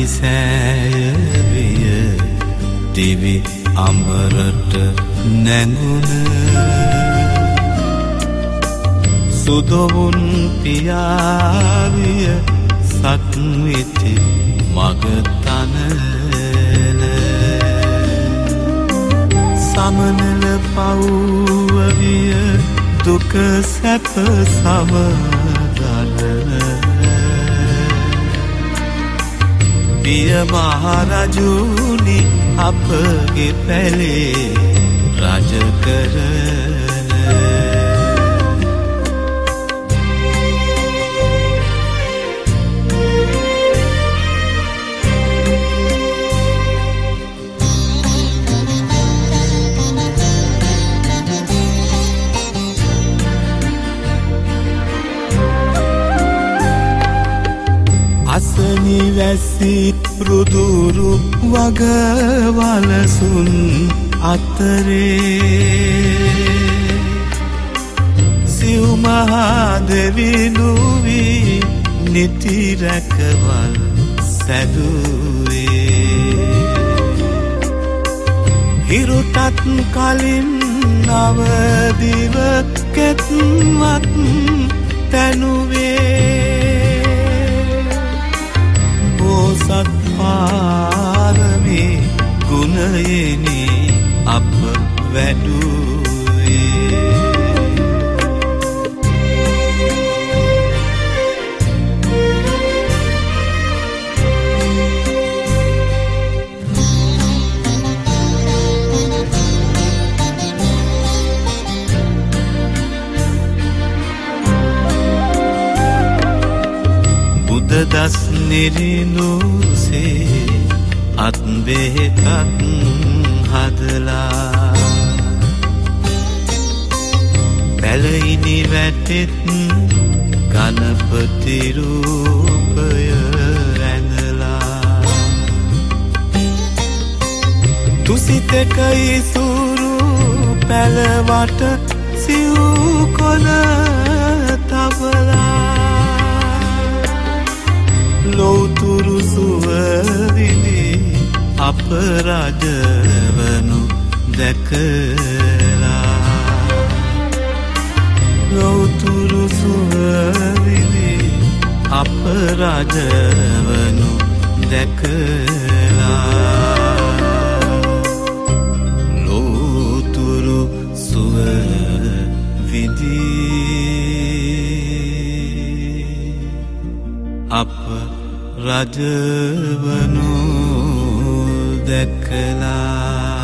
සෑය විය දිවි අමරට නැඟුණ සුදොවුන් පියාවිය සක්විති මගතනල සමනල පව්වවිය දුක සැප සමදලන පිය මහරජුනි අපගේ පැලේ රජ කරන අසනි වැසි රුදුරු වගවලසුන් අතරේ සිව් මහදෙවිනුවී නිති රැකවල් සැදුවේ හිරුටත් කලින් නවදිව කෙත්වත් තැනුවේ සත් පාරමී ගුණයෙනි අප වැඩුවේ දස් නිරිනුසේ අත් බෙහෙතත් හදලා පැලයිනි වැටෙත් ගණපති රූපය ඇඳලා තුසිතක ඉසුරු පැලවට සිව් කොළ තබලා ලෝතුරු සුවවිදි අප රජවනු දැකලා ලෝතුරු සුවවිදි අප රජවනු දැකලා ලෝතුරු සුවවිදි අප රජවනු දැකලා